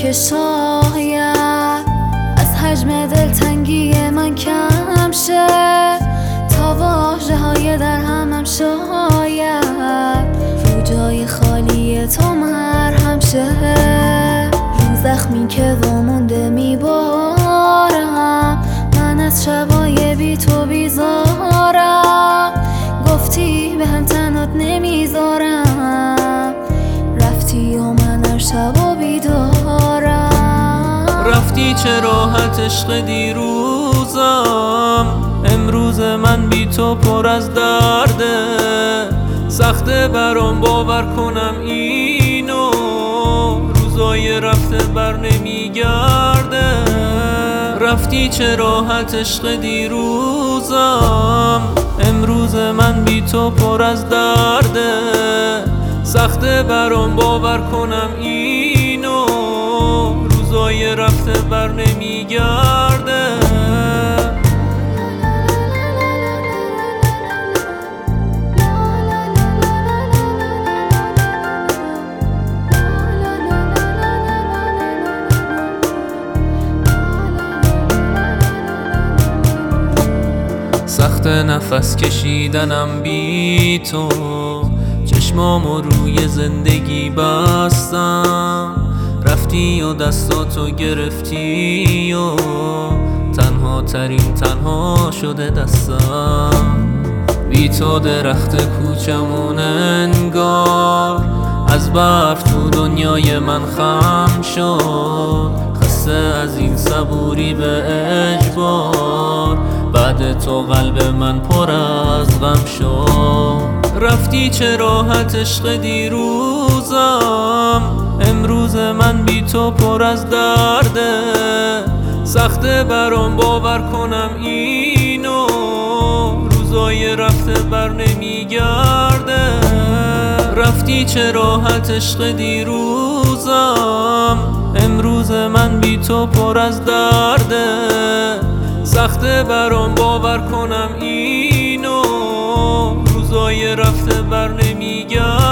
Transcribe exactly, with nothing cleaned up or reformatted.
که شاید از حجم دلتنگی من کم شه، تا واژه های در همم شاید رو جای خالی تو مرهم شه. رو زخمی که وامونده میبارم، من از شبای بی تو بیزارم. گفتی به هم تنات نمیذارم، رفتی و من هر شب و بیدارم. رفتی چه راحت عشق دیروزم، امروز من بی تو پر از درده. سخته برام باور کنم اینو، روزای رفته بر نمیگرده. رفتی چه راحت عشق دیروزم، امروز من بی تو پر از درده. سخته برام باور کنم اینو، روزای رفته بر نمیگرده. سخت نفس کشیدنم بی تو، چشمامو روی زندگی بستم. رفتی و دستاتو گرفتی و تنها ترین تنها شده دستم. بی تو درخت کوچمون انگار از برف تو دنیای من خم شد. خسته از این صبوری به اجبار، بعد تو قلب من پر از غم شد. رفتی چه راحت عشق دیروزم، امروز من بی تو پر از درده. سخته برام باور کنم اینو، روزای رفته بر نمیگرده. رفتی چه راحت عشق دیروزم، امروز من بی تو پر از درده. سخته برام باور کنم اینو، روزای رفته بر نمیگرده.